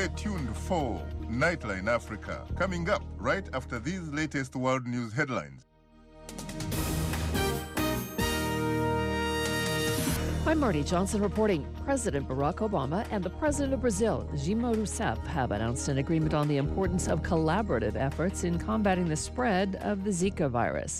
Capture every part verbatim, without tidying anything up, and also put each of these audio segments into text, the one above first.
Stay tuned for Nightline Africa, coming up right after these latest world news headlines. I'm Marty Johnson reporting. President Barack Obama and the President of Brazil, Dilma Rousseff, have announced an agreement on the importance of collaborative efforts in combating the spread of the Zika virus.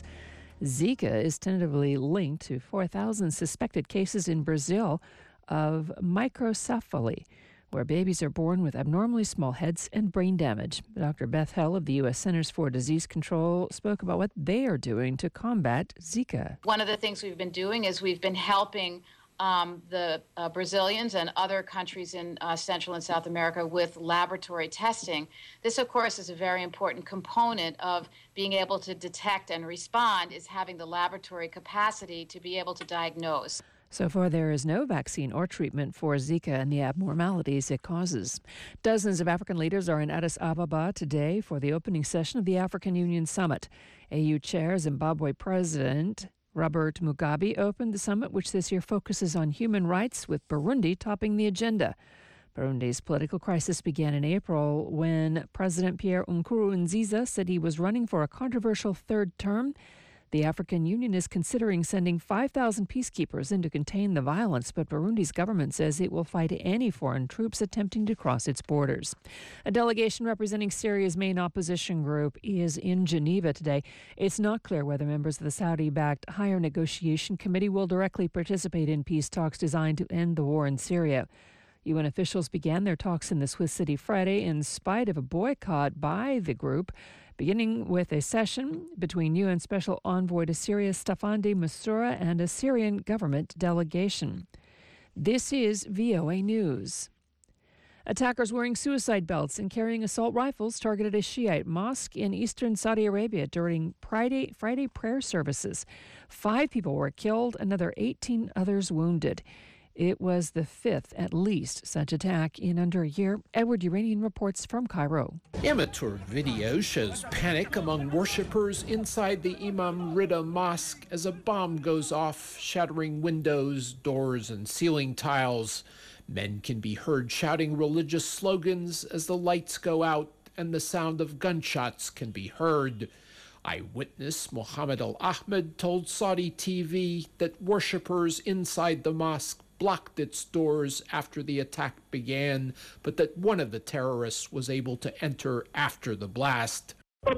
Zika is tentatively linked to four thousand suspected cases in Brazil of microcephaly, where babies are born with abnormally small heads and brain damage. Doctor Beth Hell of the U S Centers for Disease Control spoke about what they are doing to combat Zika. One of the things we've been doing is we've been helping Um, the uh, Brazilians and other countries in uh, Central and South America with laboratory testing. This, of course, is a very important component of being able to detect and respond, is having the laboratory capacity to be able to diagnose. So far, there is no vaccine or treatment for Zika and the abnormalities it causes. Dozens of African leaders are in Addis Ababa today for the opening session of the African Union Summit. A U Chair Zimbabwe President Robert Mugabe opened the summit, which this year focuses on human rights, with Burundi topping the agenda. Burundi's political crisis began in April when President Pierre Nkurunziza said he was running for a controversial third term. The African Union is considering sending five thousand peacekeepers in to contain the violence, but Burundi's government says it will fight any foreign troops attempting to cross its borders. A delegation representing Syria's main opposition group is in Geneva today. It's not clear whether members of the Saudi-backed Higher Negotiation Committee will directly participate in peace talks designed to end the war in Syria. U N officials began their talks in the Swiss city Friday in spite of a boycott by the group, beginning with a session between U N Special Envoy to Syria Staffan de Mistura and a Syrian government delegation. This is V O A News. Attackers wearing suicide belts and carrying assault rifles targeted a Shiite mosque in eastern Saudi Arabia during Friday, Friday prayer services. Five people were killed, another eighteen others wounded. It was the fifth, at least, such attack in under a year. Edward Uranian reports from Cairo. Amateur video shows panic among worshippers inside the Imam Rida Mosque as a bomb goes off, shattering windows, doors, and ceiling tiles. Men can be heard shouting religious slogans as the lights go out and the sound of gunshots can be heard. Eyewitness Mohammed Al-Ahmed told Saudi T V that worshippers inside the mosque blocked its doors after the attack began, but that one of the terrorists was able to enter after the blast.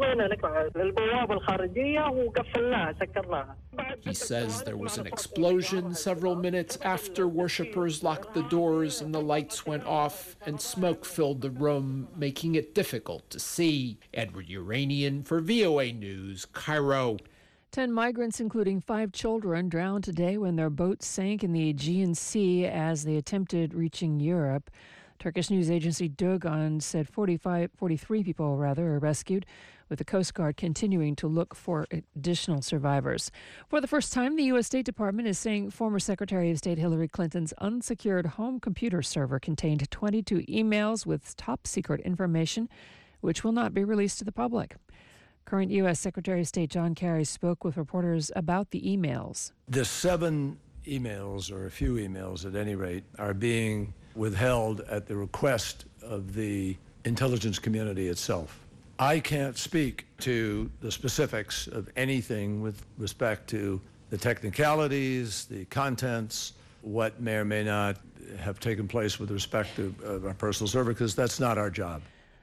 He says there was an explosion several minutes after worshippers locked the doors and the lights went off and smoke filled the room, making it difficult to see. Edward Uranian for V O A News, Cairo. Ten migrants, including five children, drowned today when their boat sank in the Aegean Sea as they attempted reaching Europe. Turkish news agency Dogan said forty-five, forty-three people rather are rescued, with the Coast Guard continuing to look for additional survivors. For the first time, the U S State Department is saying former Secretary of State Hillary Clinton's unsecured home computer server contained twenty-two emails with top-secret information, which will not be released to the public. Current U S Secretary of State John Kerry spoke with reporters about the emails. The seven emails, or a few emails at any rate, are being withheld at the request of the intelligence community itself. I can't speak to the specifics of anything with respect to the technicalities, the contents, what may or may not have taken place with respect to uh, our personal server, because that's not our job.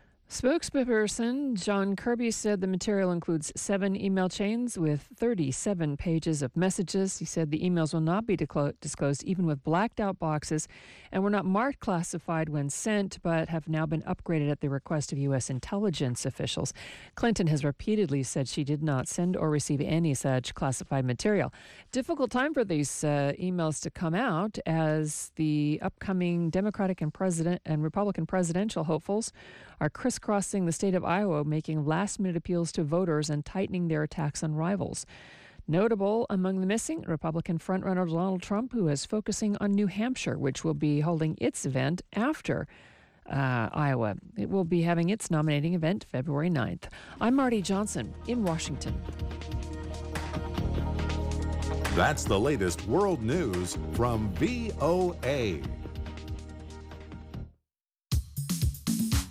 Spokesperson John Kirby said the material includes seven email chains with thirty-seven pages of messages. He said the emails will not be disclosed even with blacked out boxes and were not marked classified when sent, but have now been upgraded at the request of U S intelligence officials. Clinton has repeatedly said she did not send or receive any such classified material. Difficult time for these uh, emails to come out as the upcoming Democratic and President and Republican presidential hopefuls are crisscrossing the state of Iowa, making last-minute appeals to voters and tightening their attacks on rivals. Notable among the missing, Republican frontrunner Donald Trump, who is focusing on New Hampshire, which will be holding its event after uh, Iowa. It will be having its nominating event February ninth. I'm Marty Johnson in Washington. That's the latest world news from V O A.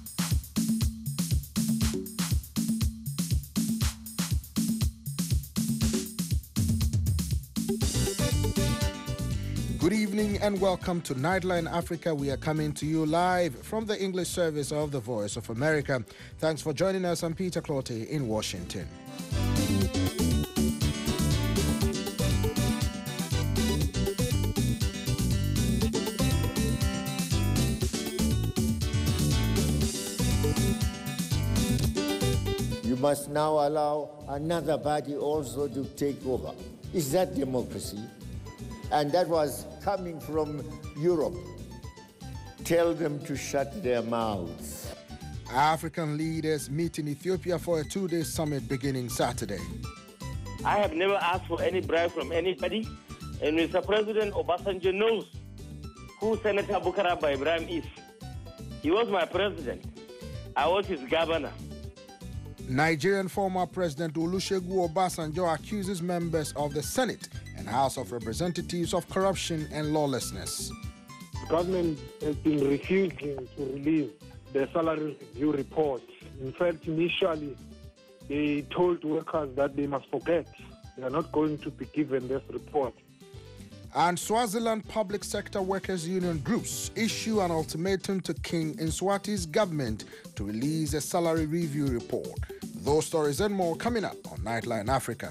Good evening and welcome to Nightline Africa. We are coming to you live from the English service of the Voice of America. Thanks for joining us. I'm Peter Clottey in Washington. You must now allow another party also to take over. Is that democracy? And that was coming from Europe. Tell them to shut their mouths. African leaders meet in Ethiopia for a two-day summit beginning Saturday. I have never asked for any bribe from anybody, and Mister President Obasanjo knows who Senator Bukaraba Ibrahim is. He was my president. I was his governor. Nigerian former President Olusegun Obasanjo accuses members of the Senate and House of Representatives of corruption and lawlessness. The government has been refusing to release the salary review report. In fact, initially, they told workers that they must forget. They are not going to be given this report. And Swaziland Public Sector Workers Union groups issue an ultimatum to King Mswati's government to release a salary review report. Those stories and more coming up on Nightline Africa.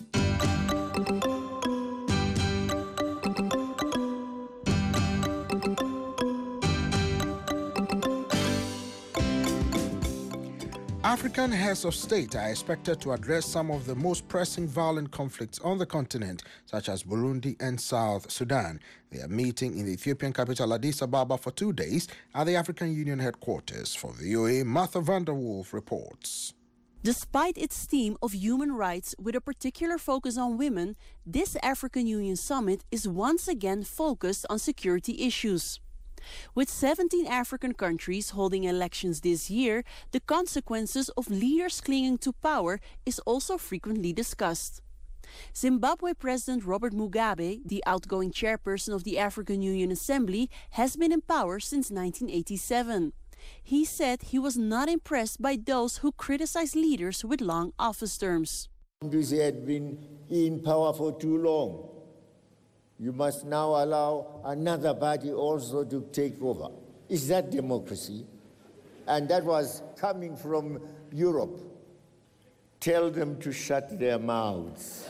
African heads of state are expected to address some of the most pressing violent conflicts on the continent, such as Burundi and South Sudan. They are meeting in the Ethiopian capital Addis Ababa for two days at the African Union headquarters. For V O A, Martha Vanderwolf reports. Despite its theme of human rights with a particular focus on women, this African Union summit is once again focused on security issues. With seventeen African countries holding elections this year, the consequences of leaders clinging to power is also frequently discussed. Zimbabwe President Robert Mugabe, the outgoing chairperson of the African Union Assembly, has been in power since nineteen eighty-seven. He said he was not impressed by those who criticize leaders with long office terms. Countries had been in power for too long. You must now allow another party also to take over. Is that democracy? And that was coming from Europe. Tell them to shut their mouths.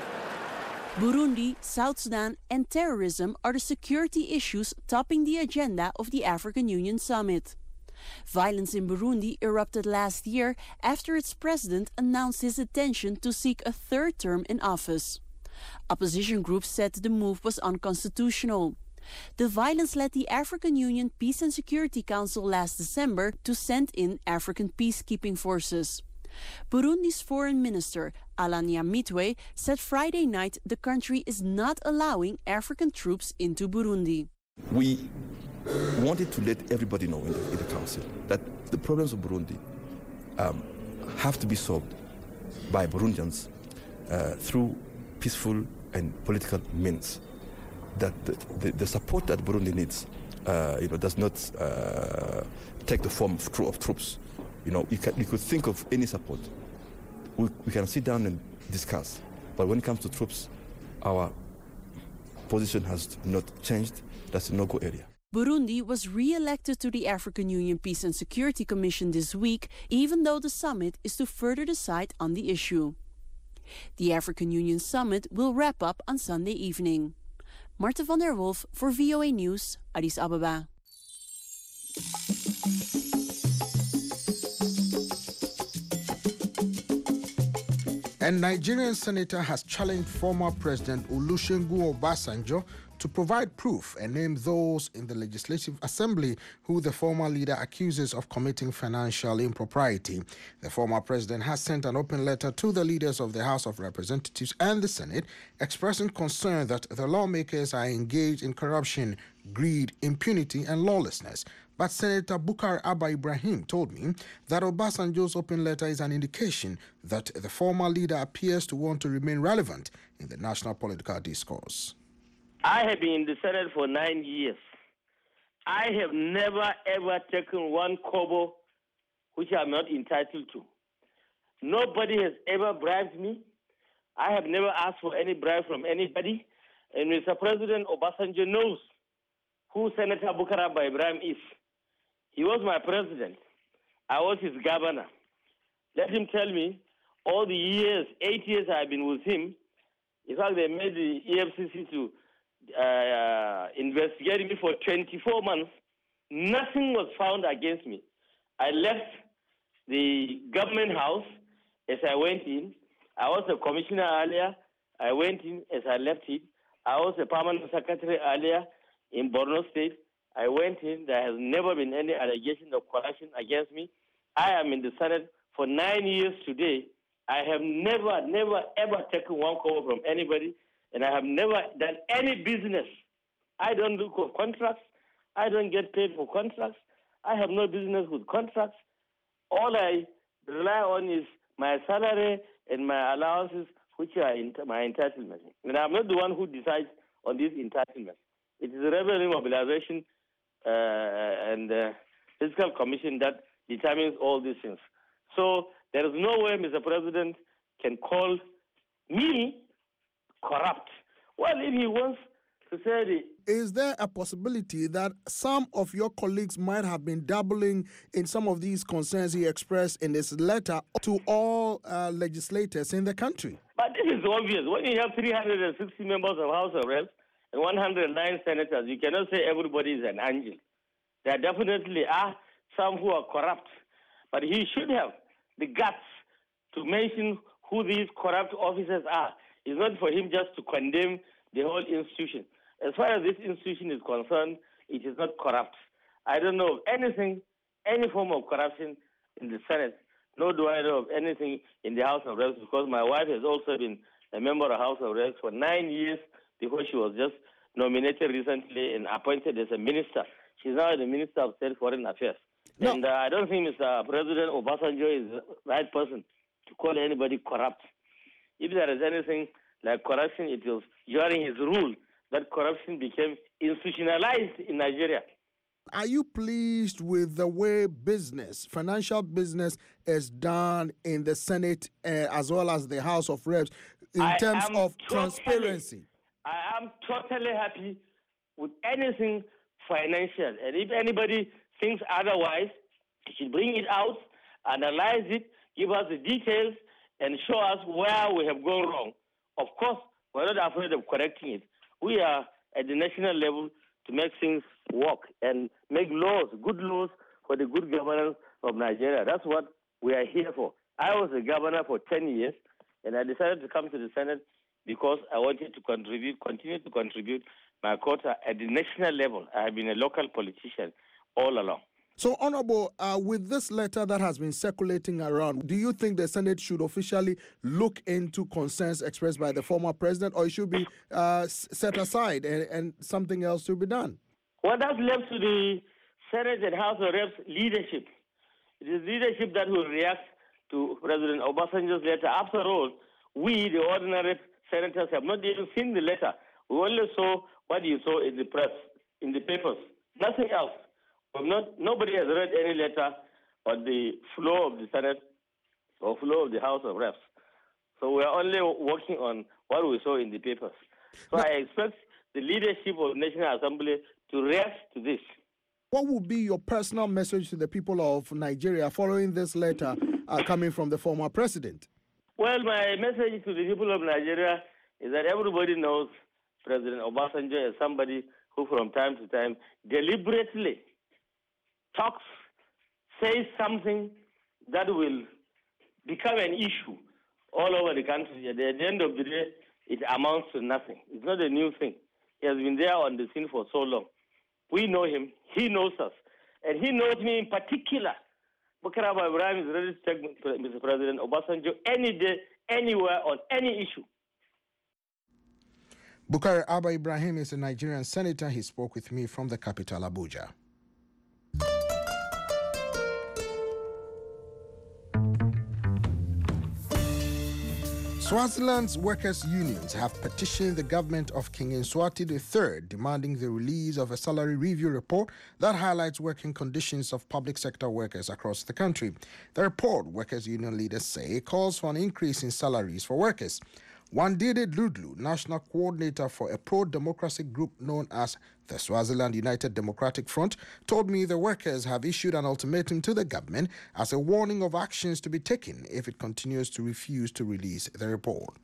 Burundi, South Sudan, and terrorism are the security issues topping the agenda of the African Union Summit. Violence in Burundi erupted last year after its president announced his intention to seek a third term in office. Opposition groups said the move was unconstitutional. The violence led the African Union Peace and Security Council last December to send in African peacekeeping forces. Burundi's foreign minister, Alain Nyamitwe, said Friday night the country is not allowing African troops into Burundi. We wanted to let everybody know in the, in the council that the problems of Burundi um, have to be solved by Burundians uh, through peaceful and political means. That the, the, the support that Burundi needs, uh, you know, does not uh, take the form of, of troops. You know, you, can, you could think of any support. We, we can sit down and discuss. But when it comes to troops, our position has not changed. That's a no-go area. Burundi was re-elected to the African Union Peace and Security Commission this week, even though the summit is to further decide on the issue. The African Union Summit will wrap up on Sunday evening. Martha van der Wolf for V O A News, Addis Ababa. A Nigerian senator has challenged former President Olusegun Obasanjo to provide proof and name those in the Legislative Assembly who the former leader accuses of committing financial impropriety. The former president has sent an open letter to the leaders of the House of Representatives and the Senate, expressing concern that the lawmakers are engaged in corruption, greed, impunity, and lawlessness. But Senator Bukar Abba Ibrahim told me that Obasanjo's open letter is an indication that the former leader appears to want to remain relevant in the national political discourse. I have been in the Senate for nine years. I have never, ever taken one kobo which I'm not entitled to. Nobody has ever bribed me. I have never asked for any bribe from anybody. And Mister President Obasanjo knows who Senator Bukar Abba Ibrahim is. He was my president. I was his governor. Let him tell me all the years, eight years I've been with him. In fact, they made the E F C C to uh, investigate me for twenty-four months. Nothing was found against me. I left the government house as I went in. I was a commissioner earlier. I went in as I left it. I was a permanent secretary earlier in Borno State. I went in. There has never been any allegation of corruption against me. I am in the Senate for nine years today. I have never, never, ever taken one call from anybody, and I have never done any business. I don't look for contracts. I don't get paid for contracts. I have no business with contracts. All I rely on is my salary and my allowances, which are in my entitlement. And I'm not the one who decides on these entitlements. It is the Revenue Mobilization uh, and uh, Fiscal Commission that determines all these things. So there is no way Mister President can call me corrupt. Well, if he wants to say the Is there a possibility that some of your colleagues might have been dabbling in some of these concerns he expressed in this letter to all uh, legislators in the country? But this is obvious. When you have three hundred sixty members of House of Reps and one hundred nine senators, you cannot say everybody is an angel. There definitely are some who are corrupt. But he should have the guts to mention who these corrupt officers are. It's not for him just to condemn the whole institution. As far as this institution is concerned, it is not corrupt. I don't know of anything, any form of corruption in the Senate, nor do I know of anything in the House of Reps, because my wife has also been a member of the House of Reps for nine years before she was just nominated recently and appointed as a minister. She's now the Minister of State Foreign Affairs. No. And uh, I don't think Mister President Obasanjo is the right person to call anybody corrupt. If there is anything like corruption, it was during his rule that corruption became institutionalized in Nigeria. Are you pleased with the way business, financial business, is done in the Senate uh, as well as the House of Reps in I terms of totally, transparency? I am totally happy with anything financial. And if anybody thinks otherwise, he should bring it out, analyze it, give us the details, and show us where we have gone wrong. Of course, we're not afraid of correcting it. We are at the national level to make things work and make laws, good laws for the good governance of Nigeria. That's what we are here for. I was a governor for ten years, and I decided to come to the Senate because I wanted to contribute, continue to contribute my quota at the national level. I have been a local politician all along. So, Honorable, uh, with this letter that has been circulating around, do you think the Senate should officially look into concerns expressed by the former president, or it should be uh, set aside and, and something else to be done? Well, that's left to the Senate and House of Reps leadership. It is leadership that will react to President Obasanjo's letter. After all, we, the ordinary senators, have not even seen the letter. We only saw what you saw in the press, in the papers, nothing else. Not, nobody has read any letter on the floor of the Senate or floor of the House of Reps. So we are only working on what we saw in the papers. So no. I expect the leadership of the National Assembly to react to this. What would be your personal message to the people of Nigeria following this letter uh, coming from the former president? Well, my message to the people of Nigeria is that everybody knows President Obasanjo as somebody who from time to time deliberately talks, says something that will become an issue all over the country. At the end of the day, it amounts to nothing. It's not a new thing. He has been there on the scene for so long. We know him. He knows us. And he knows me in particular. Bukar Abba Ibrahim is ready to take Mister President Obasanjo any day, anywhere, on any issue. Bukar Abba Ibrahim is a Nigerian senator. He spoke with me from the capital, Abuja. Swaziland's workers' unions have petitioned the government of King Mswati the third, demanding the release of a salary review report that highlights working conditions of public sector workers across the country. The report, workers' union leaders say, calls for an increase in salaries for workers. Wandile Ludlu, national coordinator for a pro-democracy group known as the Swaziland United Democratic Front, told me the workers have issued an ultimatum to the government as a warning of actions to be taken if it continues to refuse to release the report.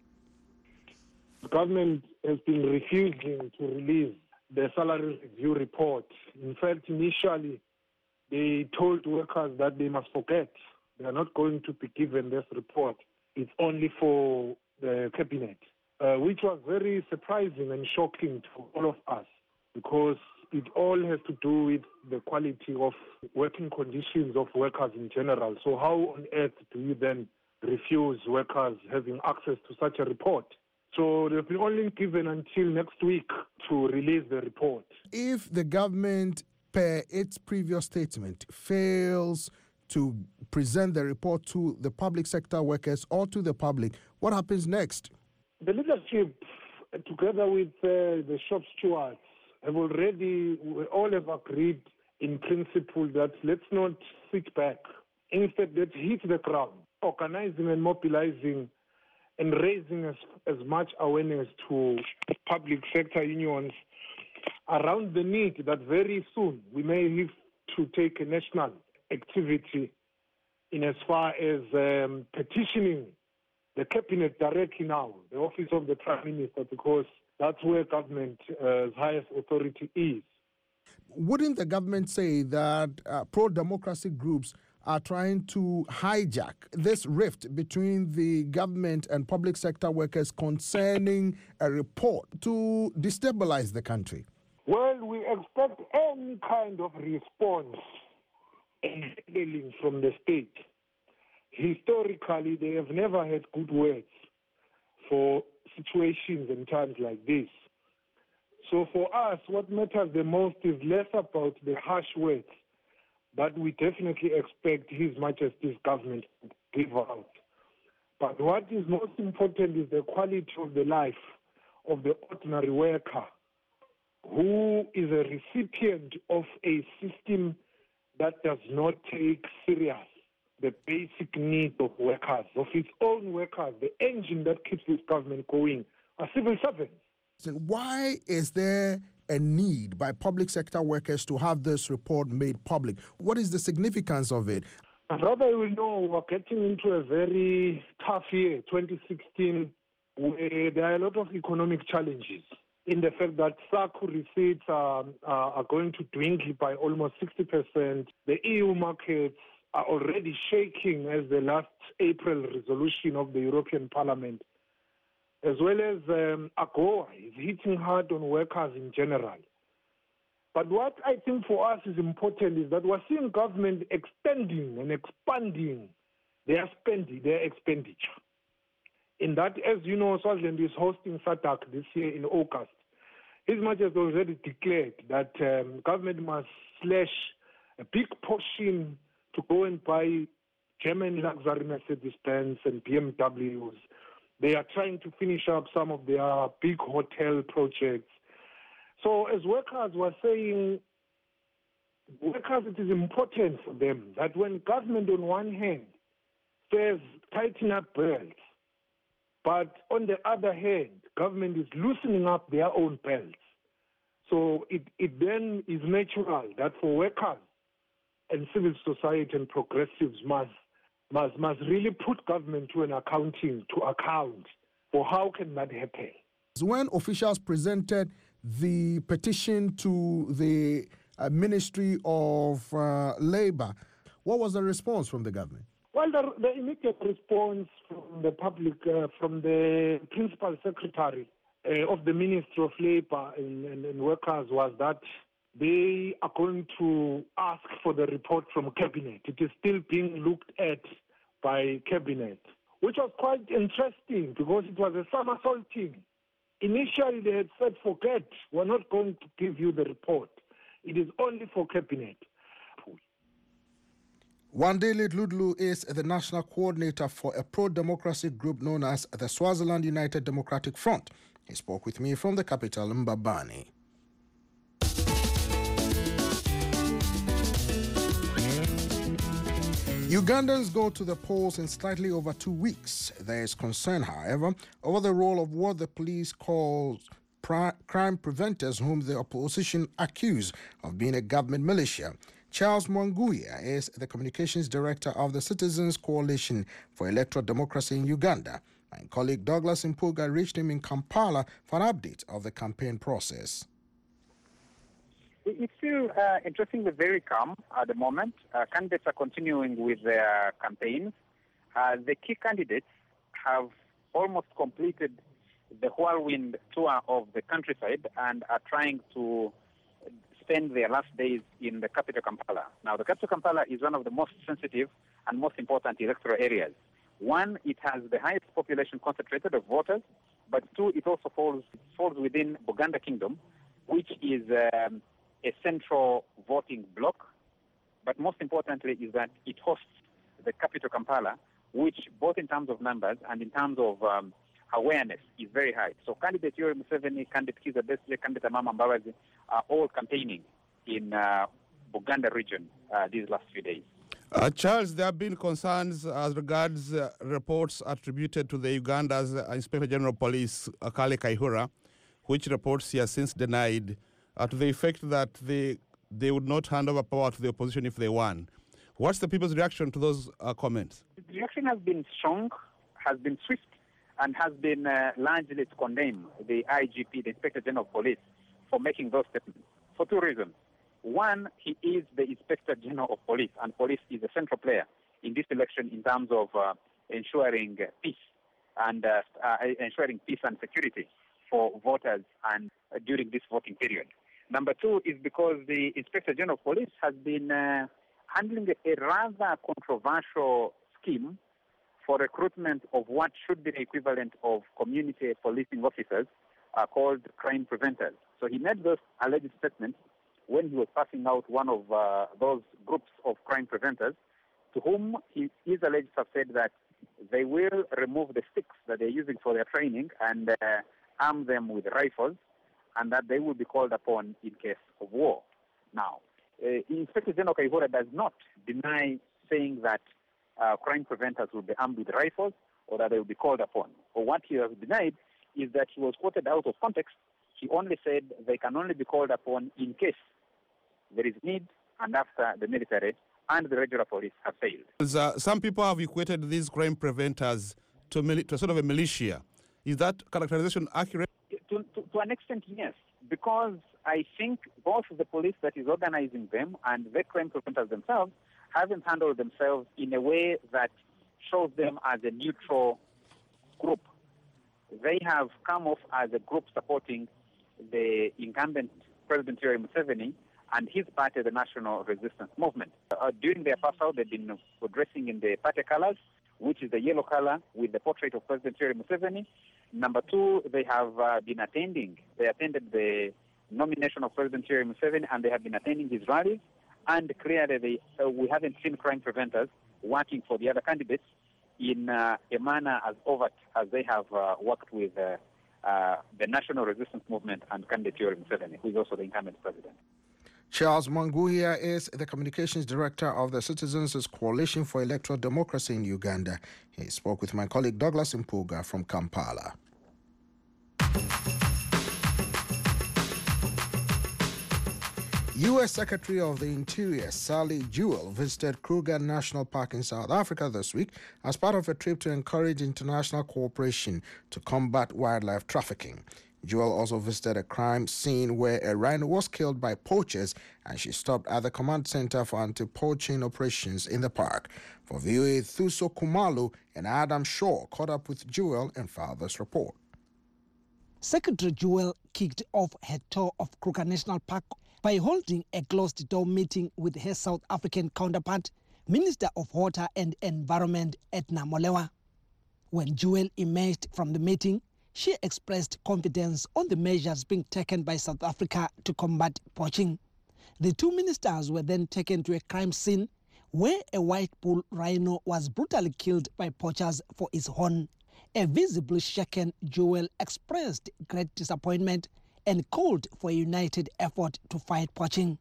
The government has been refusing to release the salary review report. In fact, initially, they told workers that they must forget. They are not going to be given this report. It's only for the cabinet, uh, which was very surprising and shocking to all of us, because it all has to do with the quality of working conditions of workers in general. So how on earth do you then refuse workers having access to such a report? So they've been only given until next week to release the report. If the government, per its previous statement, fails to present the report to the public sector workers or to the public, what happens next? The leadership, together with uh, the shop stewards, have already, we all have agreed in principle that let's not sit back. Instead, let's hit the ground, organizing and mobilizing and raising as, as much awareness to public sector unions around the need that very soon we may have to take a national activity in as far as um, petitioning the cabinet directly now, the office of the Prime Minister, because that's where government's uh, highest authority is. Wouldn't the government say that uh, pro-democracy groups are trying to hijack this rift between the government and public sector workers concerning a report to destabilize the country? Well, we expect any kind of response and handling from the state. Historically, they have never had good words for situations and times like this. So for us, what matters the most is less about the harsh words that we definitely expect His Majesty's government to give out. But what is most important is the quality of the life of the ordinary worker, who is a recipient of a system that does not take serious the basic needs of workers, of its own workers. The engine that keeps this government going are civil servants. So why is there a need by public sector workers to have this report made public? What is the significance of it? Rather, we know we're getting into a very tough year, twenty sixteen, where there are a lot of economic challenges in the fact that SACU receipts are, are, are going to dwindle by almost sixty percent. The E U markets are already shaking as the last April resolution of the European Parliament, as well as um, AGOA is hitting hard on workers in general. But what I think for us is important is that we're seeing government extending and expanding their spending, their expenditure. In that, as you know, Swaziland is hosting SADC this year in August. His Majesty has already declared that um, government must slash a big portion to go and buy German luxury Mercedes-Benz and B M Ws. They are trying to finish up some of their big hotel projects. So as workers were saying, workers, it is important for them that when government on one hand says tighten up belts, but on the other hand, government is loosening up their own belts. So it, it then is natural that for workers and civil society and progressives must, must, must really put government to an accounting, to account for how can that happen. When officials presented the petition to the uh, Ministry of uh, Labour, what was the response from the government? Well, the, the immediate response from the public, uh, from the principal secretary uh, of the Ministry of Labour and, and, and Workers was that they are going to ask for the report from Cabinet. It is still being looked at by Cabinet, which was quite interesting because it was a somersaulting. Initially, they had said, forget, we're not going to give you the report. It is only for Cabinet. Wandile Ludlu is the national coordinator for a pro-democracy group known as the Swaziland United Democratic Front. He spoke with me from the capital, Mbabane. Ugandans go to the polls in slightly over two weeks. There is concern, however, over the role of what the police call crime preventers, whom the opposition accuse of being a government militia. Charles Mwanguya is the communications director of the Citizens Coalition for Electoral Democracy in Uganda. My colleague Douglas Impuga reached him in Kampala for an update of the campaign process. It's still uh, interestingly very calm at the moment. Uh, candidates are continuing with their campaigns. Uh, the key candidates have almost completed the whirlwind tour of the countryside and are trying to spend their last days in the capital Kampala. Now, the capital Kampala is one of the most sensitive and most important electoral areas. One, it has the highest population concentrated of voters, but two, it also falls, falls within Buganda Kingdom, which is um, a central voting bloc, but most importantly is that it hosts the capital Kampala, which both in terms of numbers and in terms of um, awareness is very high. So candidate Yoweri Museveni, candidate Kizza Besigye, candidate Amama Mbabazi are all campaigning in uh, Buganda region uh, these last few days. Uh, Charles, there have been concerns as regards uh, reports attributed to the Uganda's uh, Inspector General of Police, uh, Kale Kaihura, which reports he has since denied, uh, to the effect that they they would not hand over power to the opposition if they won. What's the people's reaction to those uh, comments? The reaction has been strong, has been swift, and has been uh, largely to condemn the I G P, the Inspector General of Police, for making those statements for two reasons. One, he is the Inspector General of Police, and police is a central player in this election in terms of uh, ensuring uh, peace and uh, uh, ensuring peace and security for voters and uh, during this voting period. Number two is because the Inspector General of Police has been uh, handling a rather controversial scheme for recruitment of what should be the equivalent of community policing officers uh, called crime preventers. So he made those alleged statements when he was passing out one of uh, those groups of crime preventers, to whom he is alleged to have said that they will remove the sticks that they're using for their training and uh, arm them with rifles, and that they will be called upon in case of war. Now, uh, Inspector General Kaihura does not deny saying that uh, crime preventers will be armed with rifles or that they will be called upon. Or what he has denied is that he was quoted out of context. He only said they can only be called upon in case there is need and after the military and the regular police have failed. Uh, some people have equated these crime preventers to, mili- to sort of a militia. Is that characterization accurate? To, to, to an extent, yes, because I think both the police that is organizing them and the crime preventers themselves haven't handled themselves in a way that shows them as a neutral group. They have come off as a group supporting the incumbent President Yoweri Museveni and his party, the National Resistance Movement. Uh, during their pass out, they've been dressing in the party colors, which is the yellow color with the portrait of President Yoweri Museveni. Number two, they have uh, been attending, they attended the nomination of President Yoweri Museveni, and they have been attending his rallies. And clearly, they, uh, we haven't seen crime preventers working for the other candidates in uh, a manner as overt as they have uh, worked with uh, uh, the National Resistance Movement and candidate Yoweri Museveni, who is also the incumbent president. Charles Mwanguya is the communications director of the Citizens Coalition for Electoral Democracy in Uganda. He spoke with my colleague Douglas Impuga from Kampala. U S Secretary of the Interior Sally Jewell visited Kruger National Park in South Africa this week as part of a trip to encourage international cooperation to combat wildlife trafficking. Jewell also visited a crime scene where a rhino was killed by poachers, and she stopped at the Command Center for Anti-Poaching Operations in the park. For V O A, Thuso Kumalu and Adam Shaw caught up with Jewell and filed this report. Secretary Jewell kicked off her tour of Kruger National Park by holding a closed-door meeting with her South African counterpart, Minister of Water and Environment Edna Molewa. When Jewell emerged from the meeting, she expressed confidence on the measures being taken by South Africa to combat poaching. The two ministers were then taken to a crime scene where a white bull rhino was brutally killed by poachers for its horn. A visibly shaken Jewell expressed great disappointment and called for a united effort to fight poaching.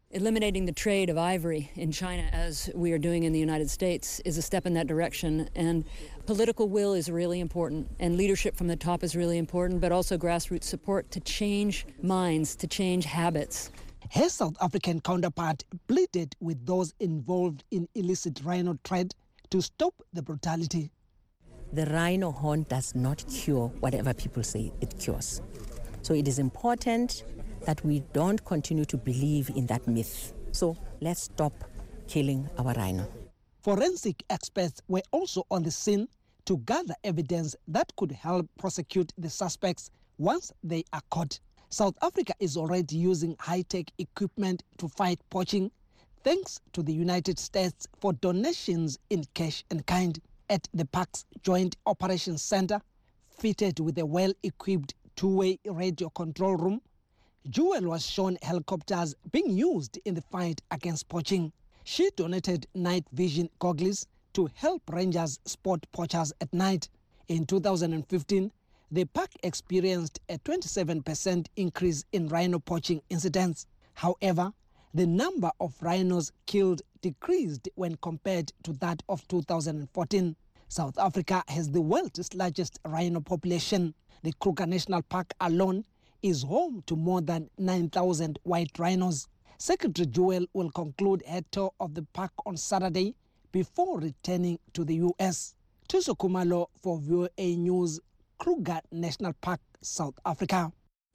Eliminating the trade of ivory in China, as we are doing in the United States, is a step in that direction. And political will is really important, and leadership from the top is really important, but also grassroots support to change minds, to change habits. Her South African counterpart pleaded with those involved in illicit rhino trade to stop the brutality. The rhino horn does not cure whatever people say it cures. So it is important that we don't continue to believe in that myth. So let's stop killing our rhino. Forensic experts were also on the scene to gather evidence that could help prosecute the suspects once they are caught. South Africa is already using high-tech equipment to fight poaching, thanks to the United States for donations in cash and kind. At the park's Joint Operations Center, fitted with a well-equipped two-way radio control room, Jewel was shown helicopters being used in the fight against poaching. She donated night vision goggles to help rangers spot poachers at night. In two thousand fifteen, the park experienced a twenty-seven percent increase in rhino poaching incidents. However, the number of rhinos killed decreased when compared to that of two thousand fourteen. South Africa has the world's largest rhino population. The Kruger National Park alone is home to more than nine thousand white rhinos. Secretary Jewel will conclude her tour of the park on Saturday before returning to the U S. Tuso Kumalo for V O A News, Kruger National Park, South Africa.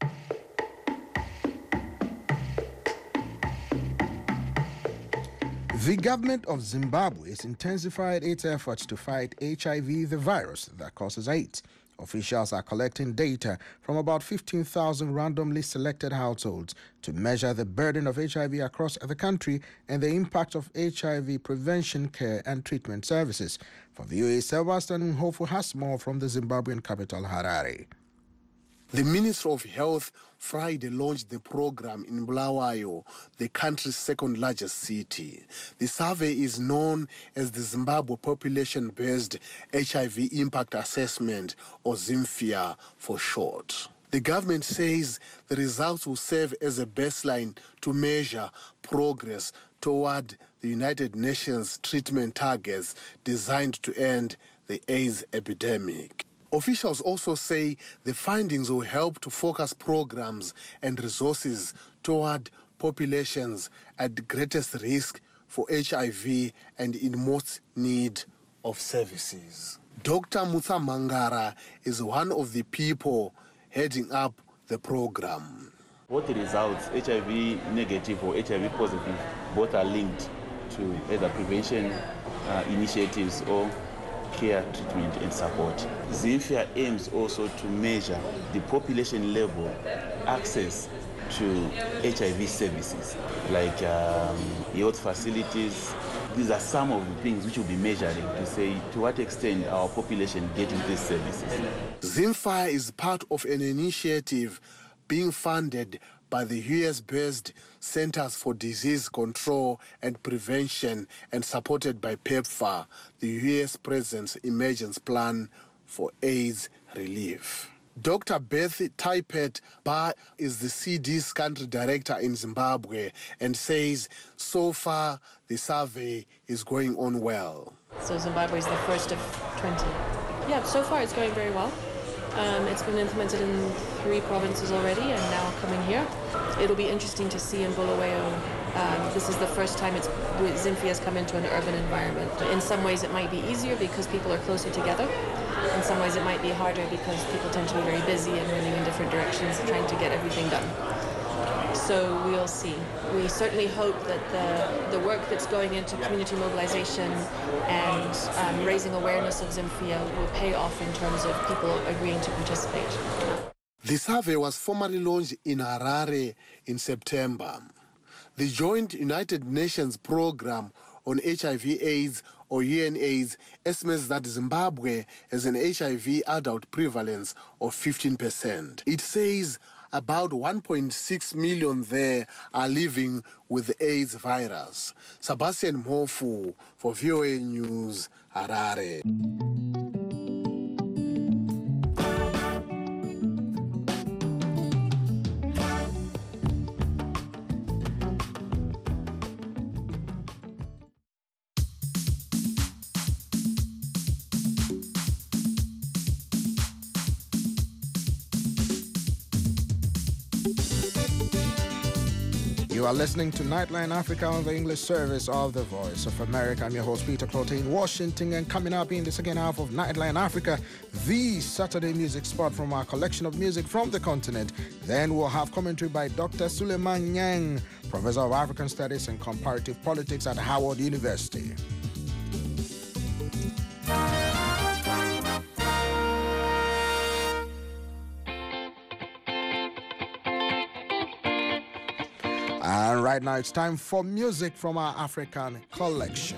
The government of Zimbabwe has intensified its efforts to fight H I V, the virus that causes AIDS. Officials are collecting data from about fifteen thousand randomly selected households to measure the burden of H I V across the country and the impact of H I V prevention, care and treatment services. For V O A, Sebastian Mhofu has more from the Zimbabwean capital, Harare. The Ministry of Health Friday launched the program in Bulawayo, the country's second largest city. The survey is known as the Zimbabwe Population-Based H I V Impact Assessment, or ZIMFIA for short. The government says the results will serve as a baseline to measure progress toward the United Nations treatment targets designed to end the AIDS epidemic. Officials also say the findings will help to focus programs and resources toward populations at greatest risk for H I V and in most need of services. Doctor Mutsa Mangara is one of the people heading up the program. Both the results, H I V negative or H I V positive, both are linked to either prevention uh, initiatives or care, treatment and support. ZIMFIA aims also to measure the population level access to H I V services, like um, health facilities. These are some of the things which will be measuring to say to what extent our population getting these services. ZIMFIA is part of an initiative being funded by the U S-based Centers for Disease Control and Prevention and supported by PEPFAR, the U S President's Emergency Plan for AIDS Relief. Doctor Beth Taipet Ba is the C D's country director in Zimbabwe and says so far the survey is going on well. So Zimbabwe is the first of twenty. Yeah, so far it's going very well. Um, it's been implemented in three provinces already and now coming here. It'll be interesting to see in Bulawayo. Um, this is the first time it's ZIMFIA has come into an urban environment. In some ways it might be easier because people are closer together. In some ways it might be harder because people tend to be very busy and running in different directions trying to get everything done. So we'll see. We certainly hope that the, the work that's going into community mobilization and um, raising awareness of ZIMFIA will pay off in terms of people agreeing to participate. The survey was formally launched in Harare in September. The Joint United Nations Programme on H I V AIDS, or U N AIDS, estimates that Zimbabwe has an H I V adult prevalence of fifteen percent. It says about one point six million there are living with the AIDS virus. Sebastian Mhofu for V O A News, Harare. You are listening to Nightline Africa on the English service of the Voice of America. I'm your host, Peter Clottey in Washington, and coming up in the second half of Nightline Africa, the Saturday music spot from our collection of music from the continent. Then we'll have commentary by Doctor Suleiman Nyang, Professor of African Studies and Comparative Politics at Howard University. And right now it's time for music from our African collection.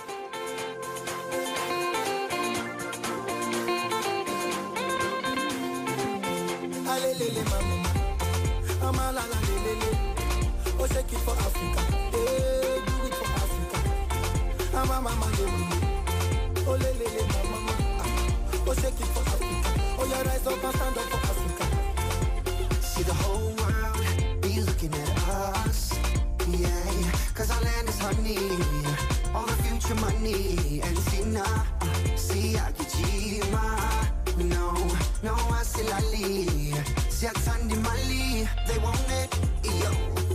Shake it for Africa, hey, do it for Africa. Ah, mama, mama, oh, le, le, le, mama, oh, shake it for Africa. Oh, you rise up and stand up for Africa. See the whole world be looking at us, yeah, cause our land is honey, all the future money, and see now, see Akijima, no, no, Asilali, see Atandi Mali, they want it, yo.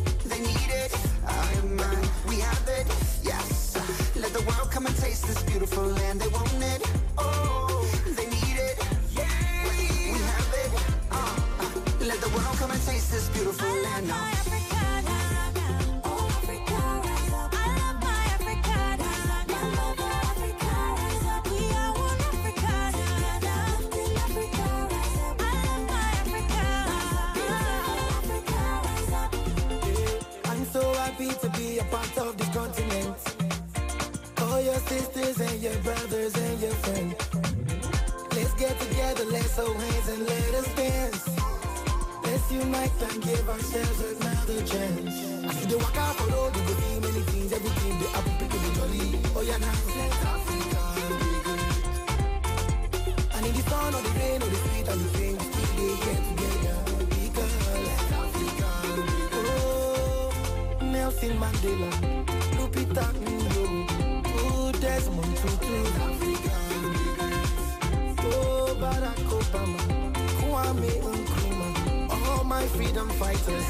We have it, yes. Let the world come and taste this beautiful land. They want it, oh, they need it, yeah. We have it, uh, uh. Let the world come and taste this beautiful land. I love my Africa, oh Africa, rise up. I love my Africa, I love Africa, rise up. We are one Africa, in Africa, rise up. I love my Africa, Africa, rise up. I'm so happy to be a part of this continent. All your sisters and your brothers and your friends. Let's get together, let's hold hands and let us dance. Let's unite and give ourselves another chance. I see the walk out for road, you go see many things, everything the happen, people be jolly. Oh yeah, now let Africa be good. And in the sun or the rain or the street and the train, we still they get together. Because let Africa be good. Oh, Nelson Mandela, Lupita Nyong'o, oh Desmond Tutu, oh Barack Obama, Kwame Nkrumah, all my freedom fighters.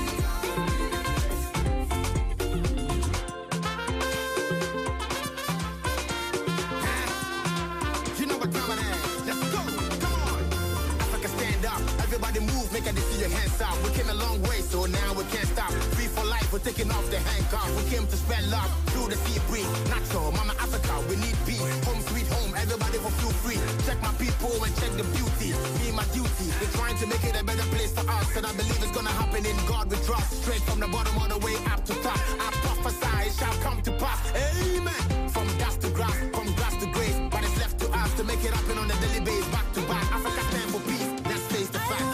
You know what time it is? Let's go, come on. Africa stand up, everybody move, make a see your hands up. We came a long way, so now we can't stop. Free for life, we're taking off the handcuffs. We came to spread love through the sea breeze. Natural, Mama Africa, we need peace. Home sweet home, everybody will feel free. Check my people and check the beauty. Be my duty. We're trying to make it a better place for us, and I believe it's gonna happen in God we trust. Straight from the bottom all the way up to top. I prophesy it shall come to pass. Amen. From dust to grass, from grass to grace, but it's left to us to make it happen on a daily basis. Back to back, Africa stand for peace. Let's face the fact.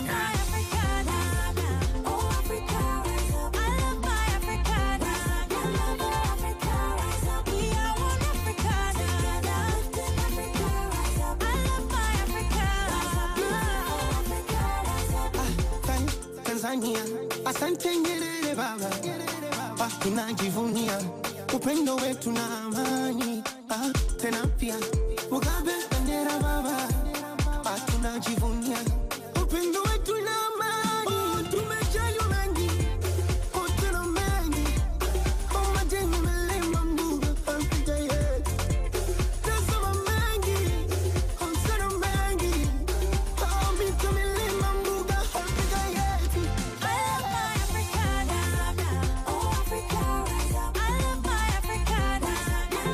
Asante nyerere baba, tunajivunia upendo wetu na amani. Ah, tena pia Mugabe bendera baba, tunajivunia upendo wetu na amani. Tumejaliwa mengi, tena mengi, majengo melema mbuga Afrika yetu. Tazama mengi, tena mengi, mito melema mbuga Afrika yetu. I love my Africa, oh Africa, rise up. I love my Africa,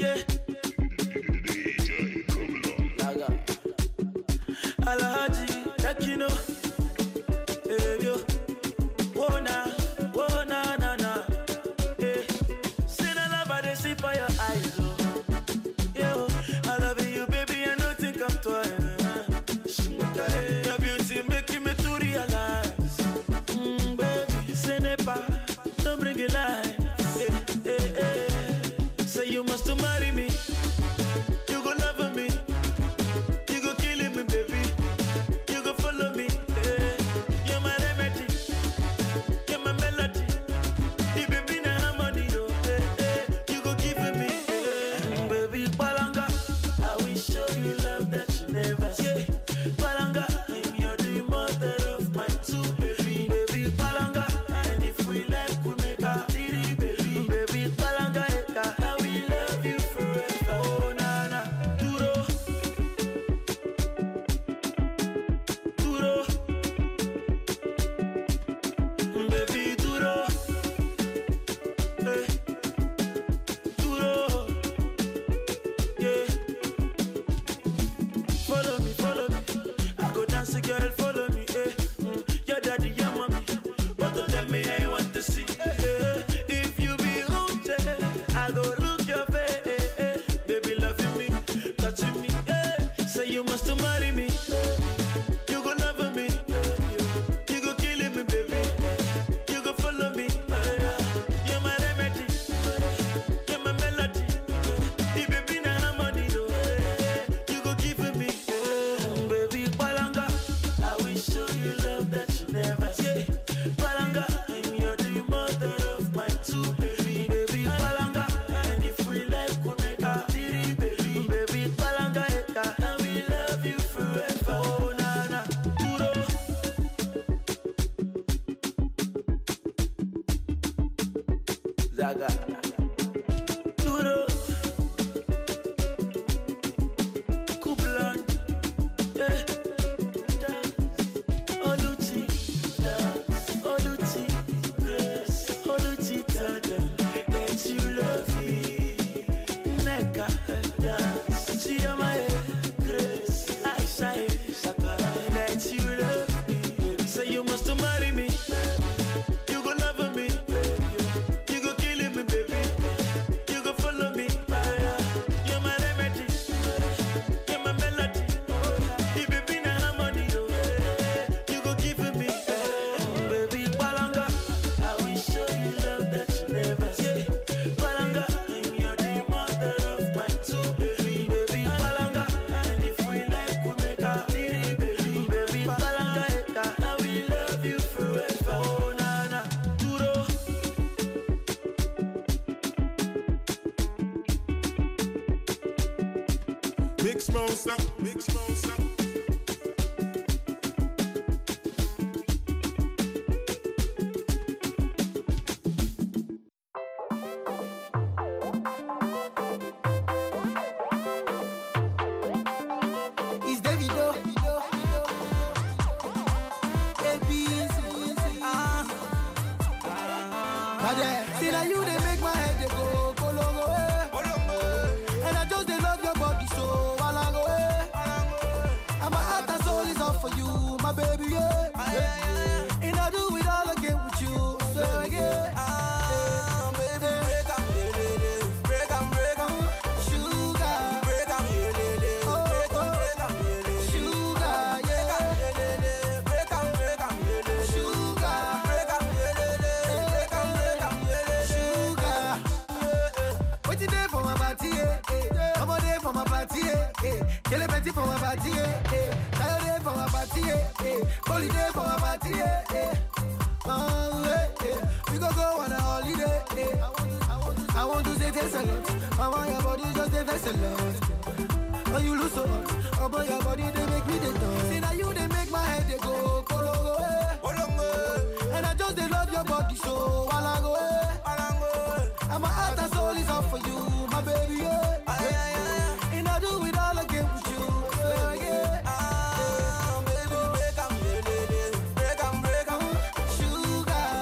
Yeah. Alhaji, Takino, hey yo, wona, wona, na na, hey. Say na love I dey see by your eyes, oh. Yo, I love you, baby, I don't think I'm twice. Your beauty making me to realize, mm, baby, say never, don't bring it line. Hey, hey, hey. Say you must marry me, you go love me.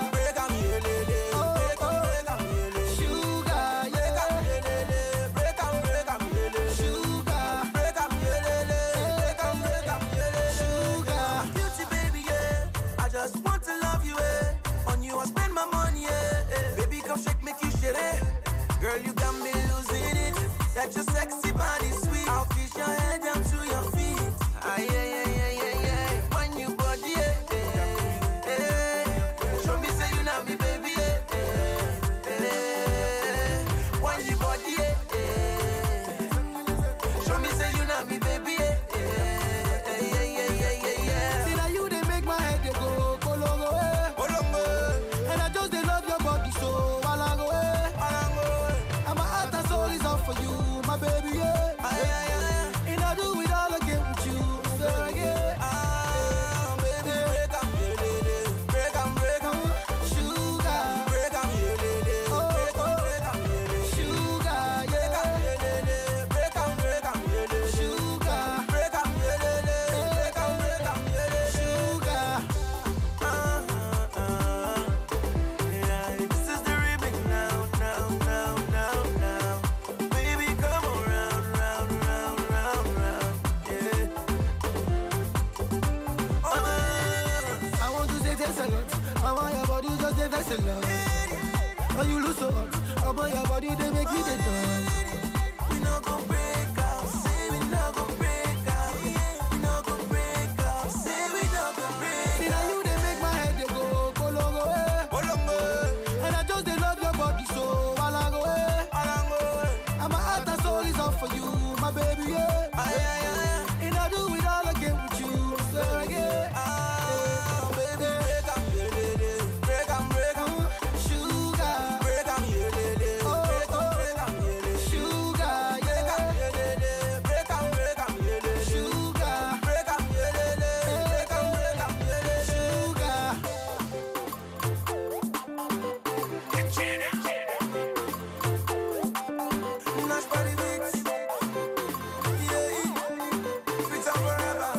Sugar, yeah. That your sexy body sweet. I'll kiss your head down to your feet. Ah, yeah, yeah, yeah, yeah, yeah. When you body, yeah, yeah, yeah. Show me say you not me, baby, yeah, yeah, yeah. When you body, yeah, yeah. Show me say you not me, baby, yeah, yeah, yeah, yeah, yeah, yeah, yeah. See now you they make my head they go, go long way, go long way. And I just they love your body so, I long way, I long way. And my heart and soul is out for you, my baby, yeah. Ah, yeah, yeah, yeah. And I do it all again with you, so again. Ah, baby, break up, yeah, yeah, break up, break up, sugar, break up, yeah, yeah, break up, break up, yeah, sugar, yeah, break up, break up, yeah, sugar, break up, yeah, break up, break up, yeah, sugar. Ah, ah, ah, yeah. This is the remix now, now, now, now, now. Baby, come around, round, round, round, round, yeah. Oh, I want to say thanks a lot. I want your body just say thanks a lot. Oh, you look so hot. I want your body they make me the dance. We not gon' break up, say we not gon' break up. We not gon' break up, say we not gon' break up. See now you they make my head they go, go long way, go long way. And I just they love your body so, I long way, I long way. And my heart and soul is out for you, my baby, yeah. Ah, yeah, yeah, yeah. And I do it all again with you, so again. Ah, baby, break up, yeah, yeah, yeah. Break up, break up, sugar, break up, yeah, yeah, yeah. Break up, break up, yeah, yeah. Sugar, yeah, break up, break up, yeah, yeah. Sugar, break up, yeah, yeah, break up, break up, yeah, yeah. Sugar. Nash body mix, yeah, sweet and forever.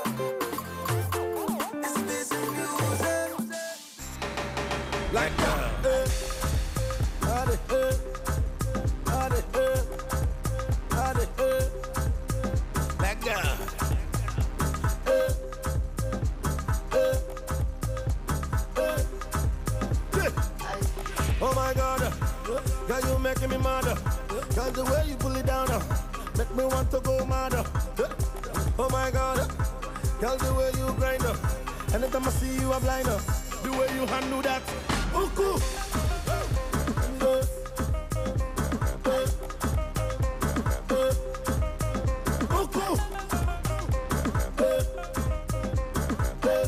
It's busy music, like that. Eh, ade, eh, ade, eh, ade, eh, like that. Eh, eh, eh, yeah. Oh my God, girl, you making me mad. Girl, the way you pull it down, uh, make me want to go mad. uh. Oh my God, girl, the way you grind up. Anytime I see you, I'm blind. uh. The way you handle that, oh cool. Eh, eh, eh, oh cool. Eh, eh,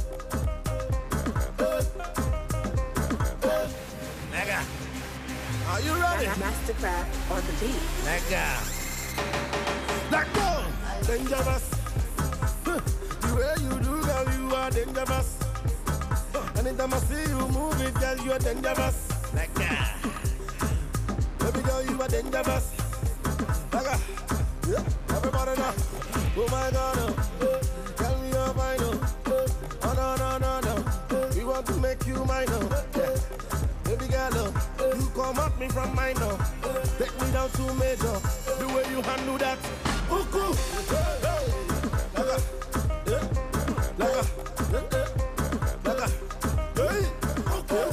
eh, eh. Nigga, are you ready? Mastercraft on the beat. Nigga, let go. Dangerous. Huh. The way you do, girl, you are dangerous. Huh. Anytime I see you move it, girl, you are dangerous. Nigga, baby girl, you are dangerous. Nigga, yeah, everybody know. Oh my God, uh, uh, tell me you're fine. Uh, oh no no no no, we want to make you mine. Uh, yeah. Baby girl, uh, you come at me from mine. Uh, take me down to major. The way you handle that, oh cool. Nigga, yeah, nigga, yeah, nigga, hey, okay.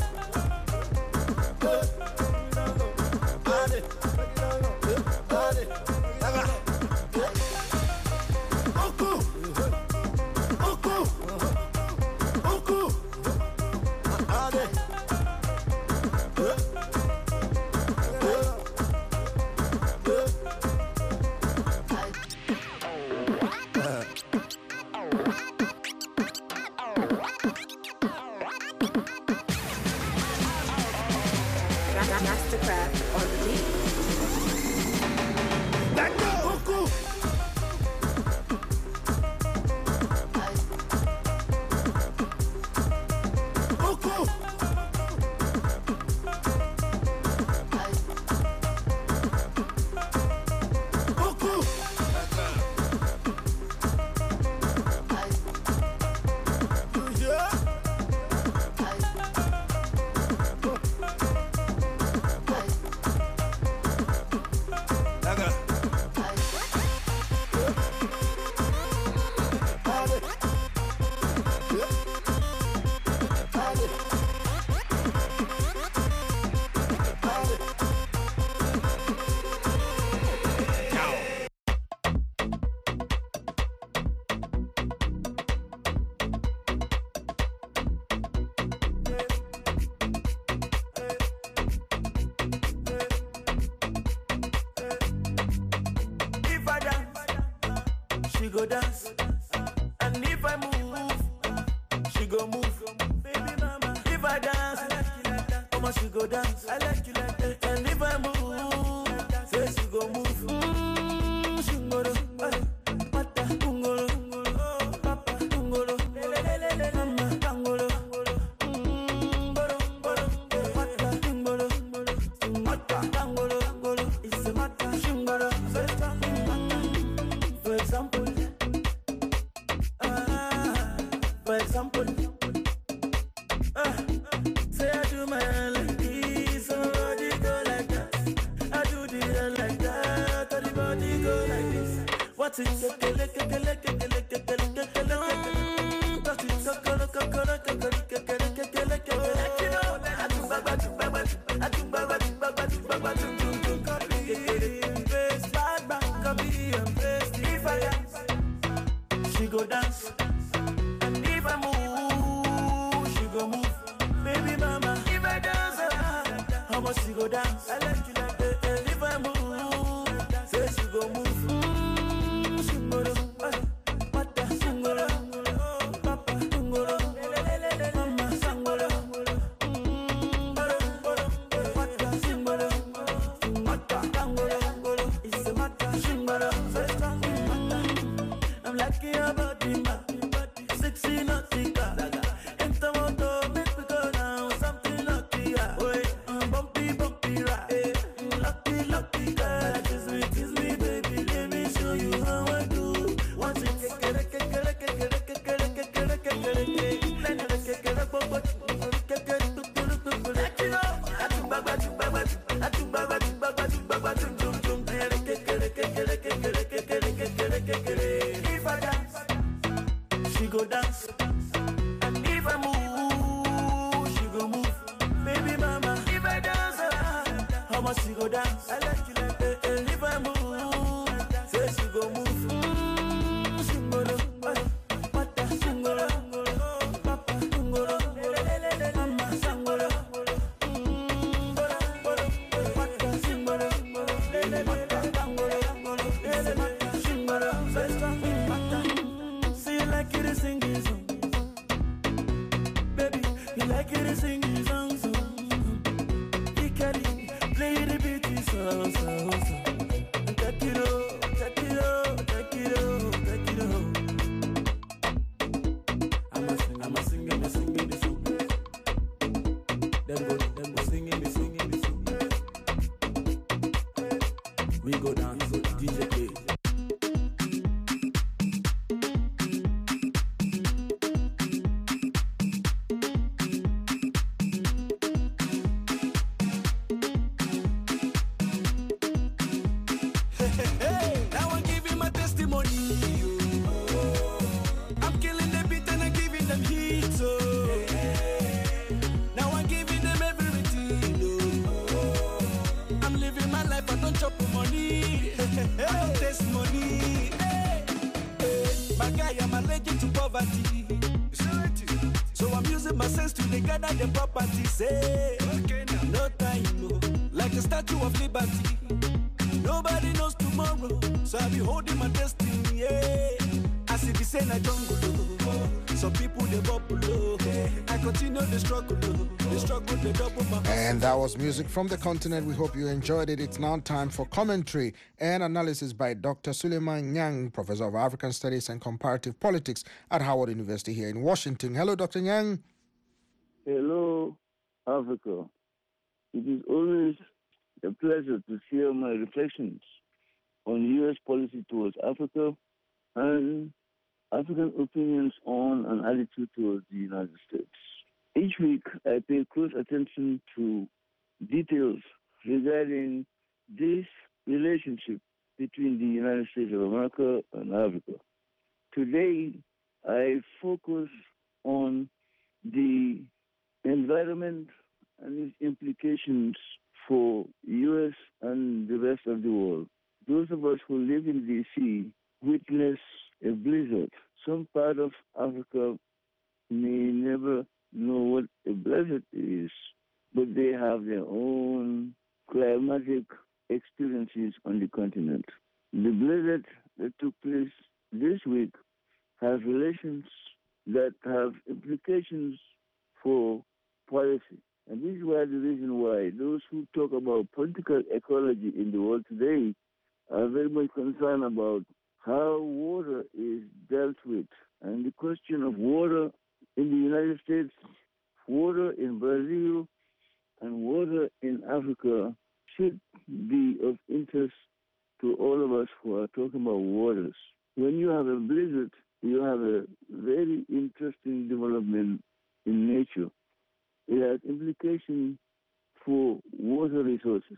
Ade, ade, nigga, oh cool, oh cool, oh cool, ade. she go dance. And if I move, she go move. Baby mama, if I dance, I like you like that. Mama, she go dance. I like you like that. And if I move, say she go move. Mm, she go do. Mata, tungolo, oh, papa, tungolo, lelelele, mama, tangolo, mm, boro, boro, mata, tungolo, mata, tangolo, tangolo, it's a mata, shingolo, for example, ah, for example, ah, say I do my hand like this, somebody go like that. I do the hand like that, everybody go like this. What's it? Kekele, kekele, kekele, kekele, kekele, kekele. What's it? Kokoro, kokoro, kokoro, kekele, kekele, kekele. Atumbagba, tumbagba, atumbagba, tumbagba, tumbagba, tum, tum, tum. Copy and paste, bad man, copy and paste. If I dance, she go dance. And if I move, she go move. Baby mama, if I dance, ah, how much she go dance? I like you like that. And if I move, say she go move. Mm, she go do. Mata, singolo, papa, tungolo, mama, sangolo. Mm, boro, boro, mata, singolo, mata, tangolo, it's a mata, shingolo. I'm lucky about the ma, sexy nautica. Enter moto, make me go down, something lucky. Wait, um, bumpy, bumpy ride. Lucky, lucky girl, kiss me, kiss me, baby. Let me show you how I do. Once it kekele, kekele, kekele, kekele, kekele, kekele, kekele, kekele, bobo, kekele, tukulu, tukulu. Atumbagba, tumbagba, atumbagba, tumbagba, tumbagba, tum, tum, tum. Kekele, kekele, kekele, kekele, kekele, kekele. If I dance, she go dance. And if I move, she go move. Baby mama, if I dance, ah, how much she go dance? I like you like that. And if I move, say she go move. Mm, she go do. Mata, singolo, papa, tungolo, mama, sangolo. Mm, boro, boro, mata, singolo, mata, tangolo, it's a mata, shingolo. Mata, see you like you to sing this song. Baby, you like you to sing this song, so Ikali, play the beat, so, so, so. And take it up, take it up, take it up, take it up. I'm a sing, I'm a sing, I'm a singing the song. Them go, them go singing the singing the song. We go down, D J play. Hey, now I'm giving my testimony. Oh, I'm killing the beat and I'm giving them heat. Oh, now I'm giving them everything. Oh, I'm living my life. I don't chop for money. I don't taste money. Hey, hey, my guy, I'm allergic to poverty. So I'm using my sense to gather the property. Say, okay, now no time, no. Like the Statue of Liberty. Nobody knows tomorrow, so I'll be holding my destiny, yeah. As if it's in a jungle, some people they bubble, I continue the struggle, the struggle, the double my hustle. And that was music from the continent. We hope you enjoyed it. It's now time for commentary and analysis by Doctor Suleiman Nyang, Professor of African Studies and Comparative Politics at Howard University here in Washington. Hello, Doctor Nyang. Hello, Africa. It is always a pleasure to share my reflections on U S policy towards Africa and African opinions on and attitude towards the United States. Each week, I pay close attention to details regarding this relationship between the United States of America and Africa. Today, I focus on the environment and its implications for U S and the rest of the world. Those of us who live in D C witness a blizzard. Some part of Africa may never know what a blizzard is, but they have their own climatic experiences on the continent. The blizzard that took place this week have relations that have implications for policy. And this is why the reason why those who talk about political ecology in the world today are very much concerned about how water is dealt with. And the question of water in the United States, water in Brazil, and water in Africa should be of interest to all of us who are talking about waters. When you have a blizzard, you have a very interesting development in nature. It has implications for water resources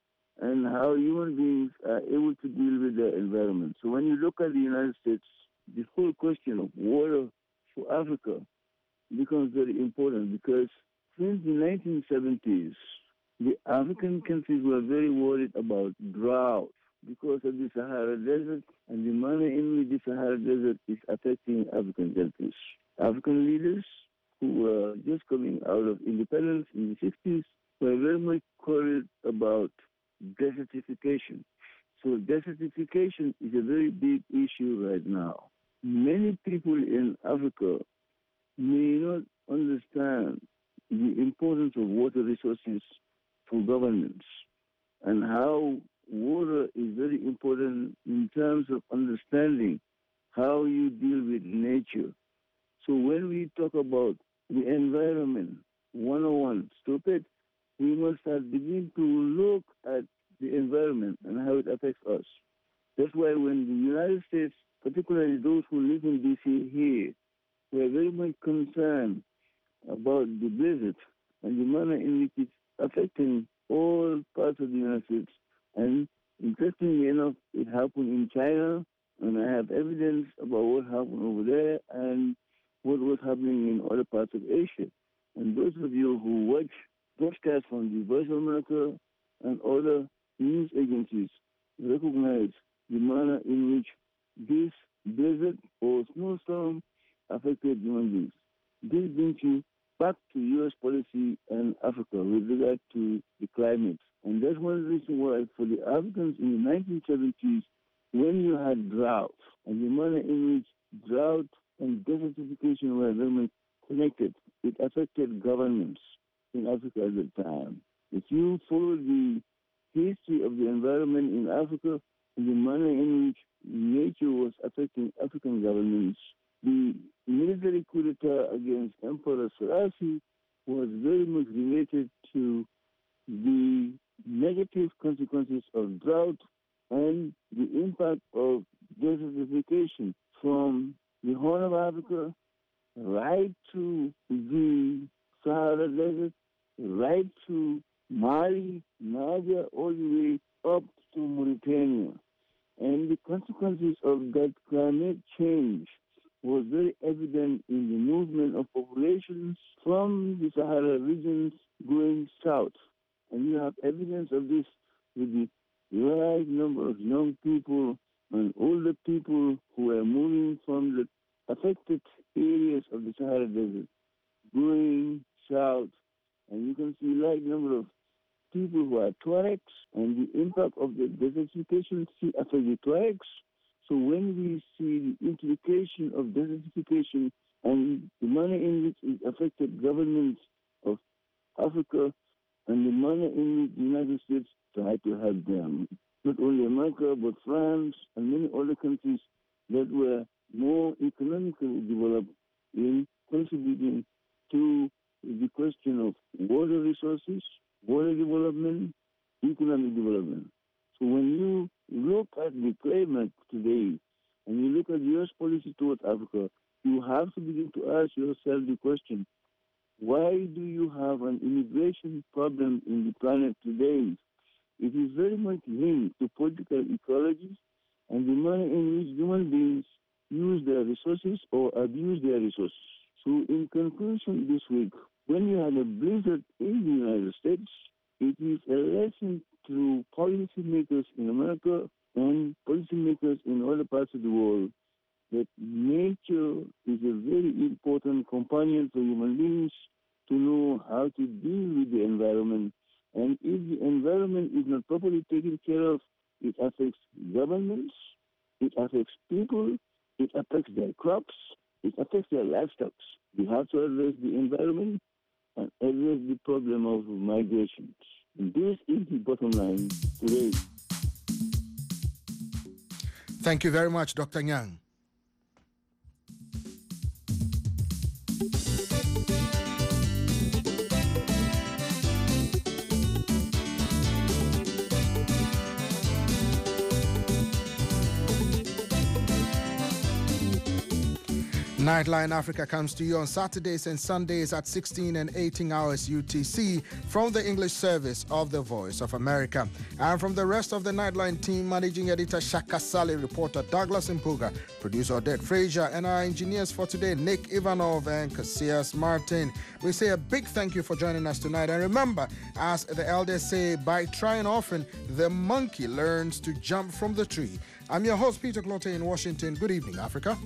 and how human beings are able to deal with their environment. So when you look at the United States, the whole question of water for Africa becomes very important because since the nineteen seventies, the African countries were very worried about drought because of the Sahara Desert and the manner in which the Sahara Desert is affecting African countries. African leaders who were just coming out of independence in the sixties were very much worried about desertification. So desertification is a very big issue right now. Many people in Africa may not understand the importance of water resources for governance and how water is very important in terms of understanding how you deal with nature. So when we talk about the environment, one oh one, stupid, we must start beginning to look at the environment and how it affects us. That's why when the United States, particularly those who live in D C here, were very much concerned about the blizzard and the manner in which it's affecting all parts of the United States. And interestingly enough, it happened in China, and I have evidence about what happened over there and what was happening in other parts of Asia. And those of you who watch broadcasts from the Voice of America and other news agencies recognize the manner in which this blizzard or snowstorm affected human beings. This brings you back to U S policy and Africa with regard to the climate. And that's one reason why for the Africans in the nineteen seventies, when you had drought, and the manner in which drought and desertification were very much connected, it affected governments in Africa at the time. If you follow the history of the environment in Africa and the manner in which nature was affecting African governments, the military coup d'etat against Emperor Selassie was very much related to the negative consequences of drought and the impact of desertification from the Horn of Africa right to the Sahara Desert, right to Mali, Niger, all the way up to Mauritania. And the consequences of that climate change was very evident in the movement of populations from the Sahara regions going south. And you have evidence of this with the large number of young people and older people who are moving from the affected areas of the Sahara Desert going south. And you can see a large number of people who are Tuaregs, and the impact of the desertification affects the Tuaregs. So when we see the implication of desertification and the manner in which it affected governments of Africa and the manner in which the United States tried to help them, not only America, but France and many other countries that were more economically developed in contributing to the question of water resources, water development, economic development. So when you look at the climate today and you look at U S policy towards Africa, you have to begin to ask yourself the question, why do you have an immigration problem in the planet today? It is very much linked to political ecology and the manner in which human beings use their resources or abuse their resources. So in conclusion this week, when you have a blizzard in the United States, it is a lesson to policymakers in America and policymakers in other parts of the world that nature is a very important companion for human beings to know how to deal with the environment. And if the environment is not properly taken care of, it affects governments, it affects people, it affects their crops, it affects their livestock. We have to address the environment and address the problem of migration. This is the bottom line today. Thank you very much, Doctor Nyang. Nightline Africa comes to you on Saturdays and Sundays at sixteen and eighteen hours U T C from the English service of the Voice of America. And from the rest of the Nightline team, Managing Editor Shaka Sally, reporter Douglas Impuga, producer Odette Frazier, and our engineers for today, Nick Ivanov and Cassius Martin. We say a big thank you for joining us tonight. And remember, as the elders say, by trying often, the monkey learns to jump from the tree. I'm your host, Peter Clote in Washington. Good evening, Africa.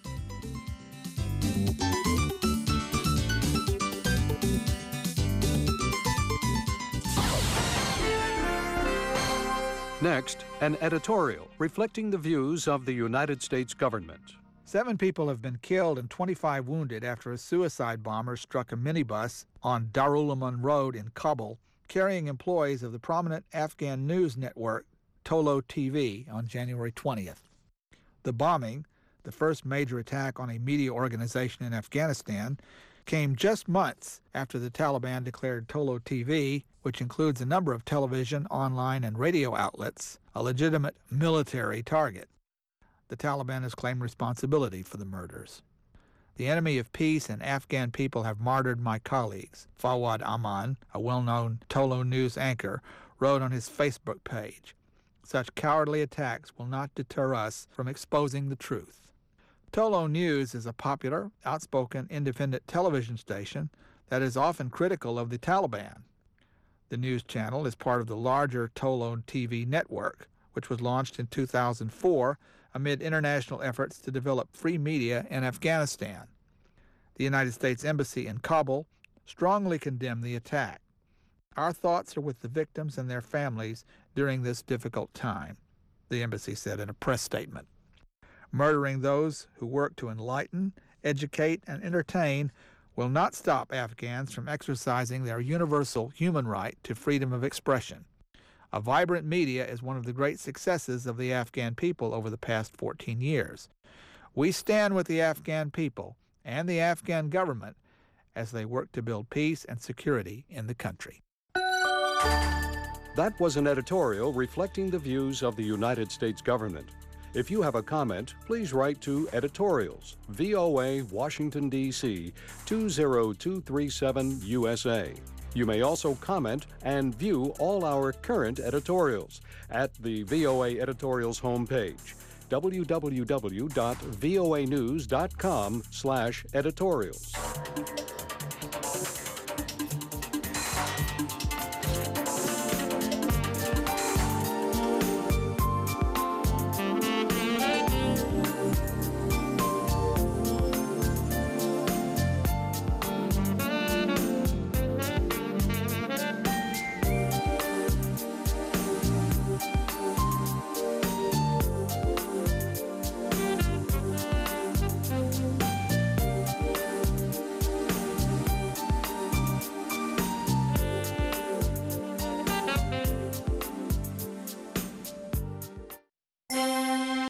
Next, an editorial reflecting the views of the United States government. Seven people have been killed and twenty-five wounded after a suicide bomber struck a minibus on Darul Aman Road in Kabul, carrying employees of the prominent Afghan news network Tolo T V on January twentieth. The bombing, the first major attack on a media organization in Afghanistan, came just months after the Taliban declared Tolo T V, which includes a number of television, online, and radio outlets, a legitimate military target. The Taliban has claimed responsibility for the murders. The enemy of peace and Afghan people have martyred my colleagues. Fawad Aman, a well-known Tolo News anchor, wrote on his Facebook page, "Such cowardly attacks will not deter us from exposing the truth." Tolo News is a popular, outspoken, independent television station that is often critical of the Taliban. The news channel is part of the larger Tolo T V network, which was launched in two thousand four amid international efforts to develop free media in Afghanistan. The United States Embassy in Kabul strongly condemned the attack. Our thoughts are with the victims and their families during this difficult time, the embassy said in a press statement. Murdering those who work to enlighten, educate, and entertain will not stop Afghans from exercising their universal human right to freedom of expression. A vibrant media is one of the great successes of the Afghan people over the past fourteen years. We stand with the Afghan people and the Afghan government as they work to build peace and security in the country. That was an editorial reflecting the views of the United States government. If you have a comment, please write to Editorials, V O A, Washington, D C two zero two three seven U S A. You may also comment and view all our current editorials at the V O A Editorials homepage, w w w dot voa news dot com slash editorials.